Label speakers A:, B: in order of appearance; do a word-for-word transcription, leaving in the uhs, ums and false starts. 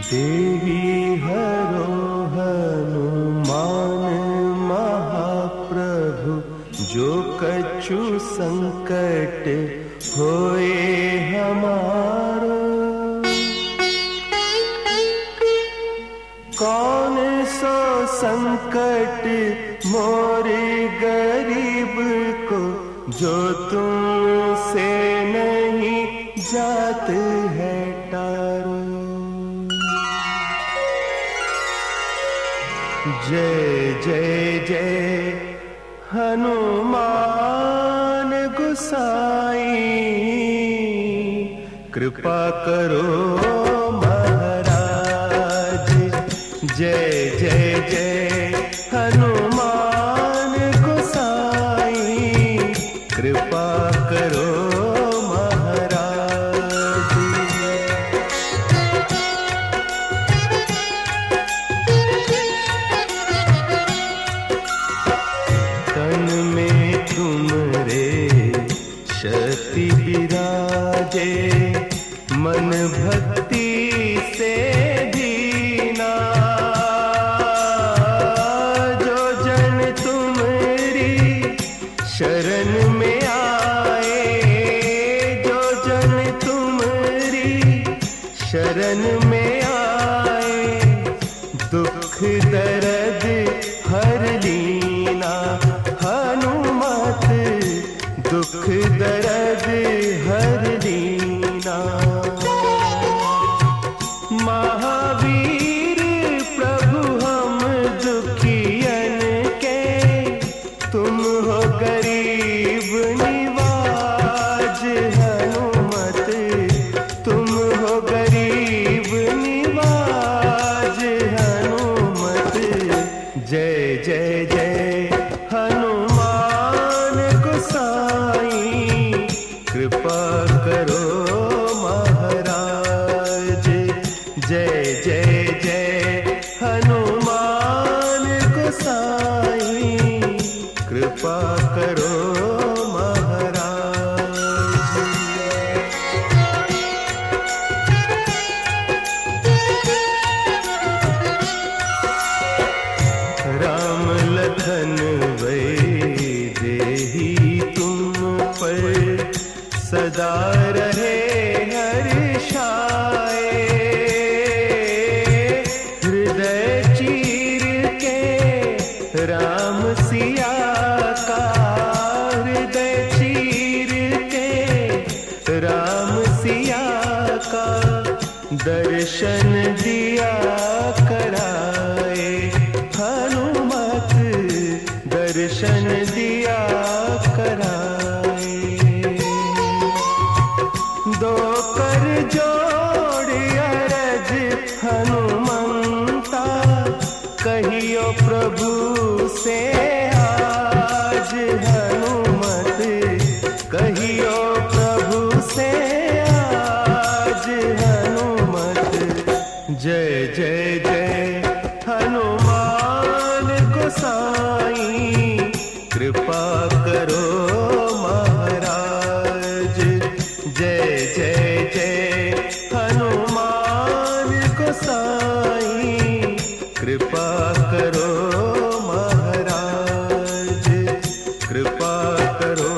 A: तेरी हरो हनुमान महाप्रभु, जो कछु संकट होए हमारो। कौन सो संकट मोरे गरीब को, जो तुमसे नहीं जात है टारो। जय जय जय हनुमान गोसाई, कृपा करो महाराज। जय जय जय हनुमान गोसाई, कृपा करो महाराज। तन में तुमरे शक्ति विराजे, मन भक्ति से दीना। जो जन तुम्हारी शरण में आए, जो जन तुम्हारी शरण में आए, दुख दर्द हर लीना। हनुमत दुख दर्द हर लीना। महावीर प्रभु हम दुखियन के, तुम हो गरीब निवाज। हनुमत तुम हो गरीब निवाज। हनुमत जय जय जय हनुमान गोसाई, कृपा करो महाराज। जय जय जय हनुमान गोसाई, कृपा करो महाराज। राम लखन वै देही तुम पर, सदा रहे हर्षाए। हृदय चीर के राम सिया का, हृदय चीर के राम सिया का, दर्शन दिया कराए। हनुमत दर्शन दिया कराए। दो कर जोड़ अरज हनुमंता, कहियो प्रभु से आज। हनुमत कहियो प्रभु से आज। हनुमत जय जय जय हनुमान गोसाई, कृपा करो महाराज। जय जय जय हनुमान गोसाई, कृपा करो महाराज। कृपा करो